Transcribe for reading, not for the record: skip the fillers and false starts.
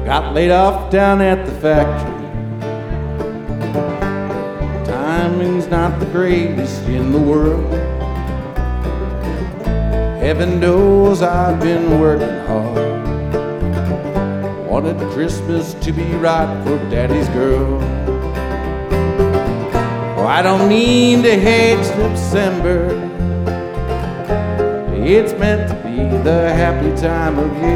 got laid off down at the factory. Timing's not the greatest in the world. Heaven knows I've been working hard. Wanted Christmas to be right for Daddy's girl. Oh, I don't mean to hate December. It's meant to be the happy time of year.